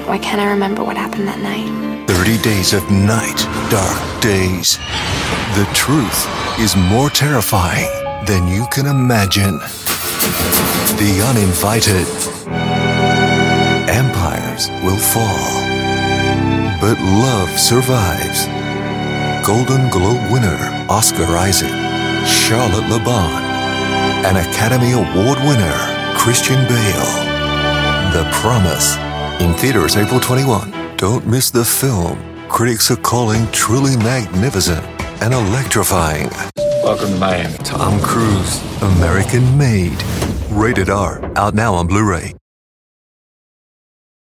Why can't I remember what happened that night? 30 days of night, dark days. The truth is more terrifying than you can imagine. The uninvited. Empires will fall, but love survives. Golden Globe winner Oscar Isaac, Charlotte LeBon, and Academy Award winner Christian Bale. The Promise. In theaters April 21. Don't miss the film critics are calling truly magnificent and electrifying. Welcome to Miami. Tom Cruise, American Made. Rated R. Out now on Blu-ray.